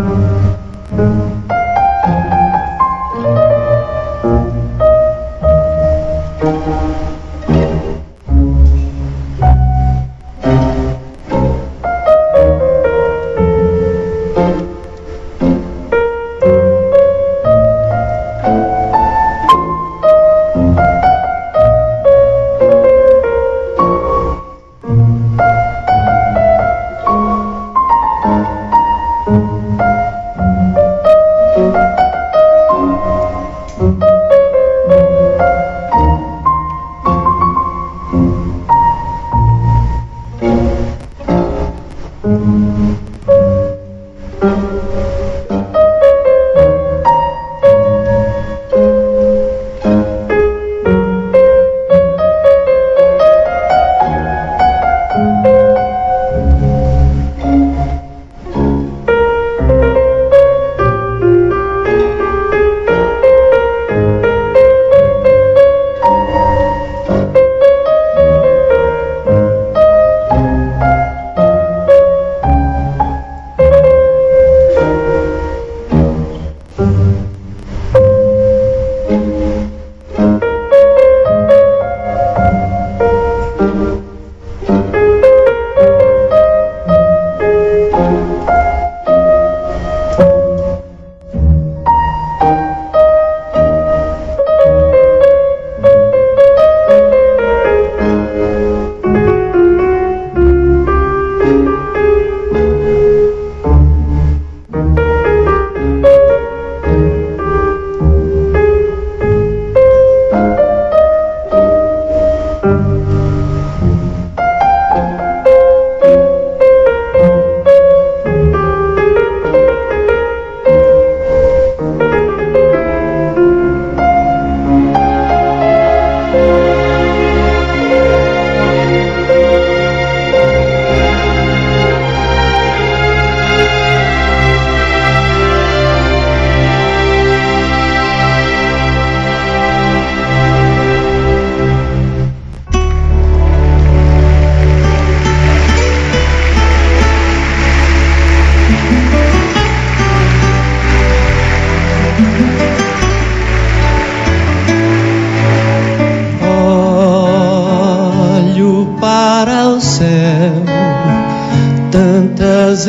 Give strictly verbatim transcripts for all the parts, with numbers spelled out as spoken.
Tantas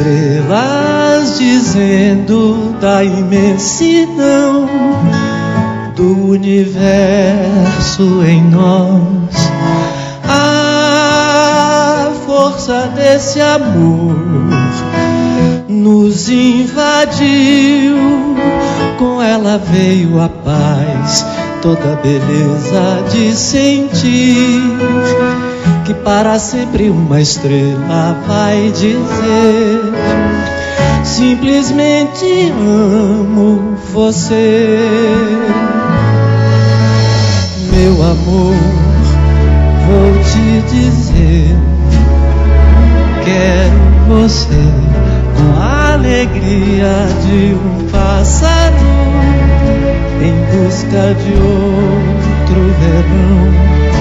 estrelas dizendo da imensidão do universo em nós. A força desse amor nos invadiu, com ela veio a paz, toda a beleza de sentir que para sempre uma estrela vai dizer: simplesmente amo você. Meu amor, vou te dizer, quero você com a alegria de um pássaro em busca de outro verão.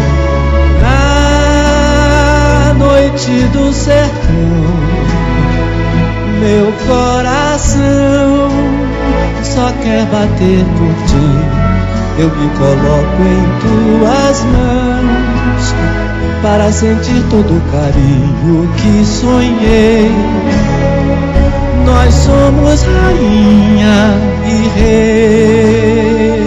Noite do sertão, meu coração só quer bater por ti. Eu me coloco em tuas mãos para sentir todo o carinho que sonhei. Nós somos rainha e rei.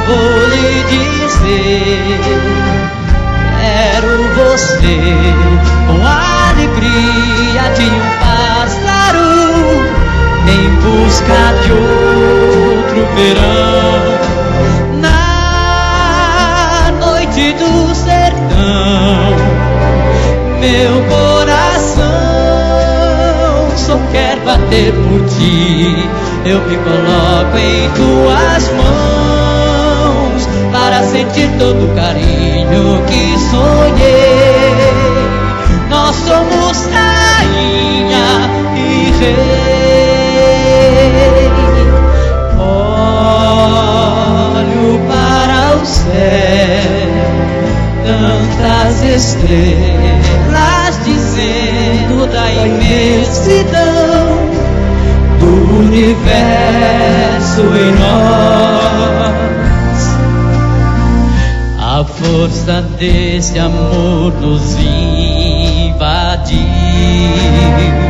vou lhe dizer: quero você com a alegria de um pássaro em busca de outro verão. Na noite do sertão, meu coração só quer bater por ti. Eu me coloco em tuas mãos para sentir todo o carinho que sonhei. Nós somos rainha e rei. Olho para o céu, tantas estrelas dizendo da imensidão do universo em nós. A força desse amor nos invadiu.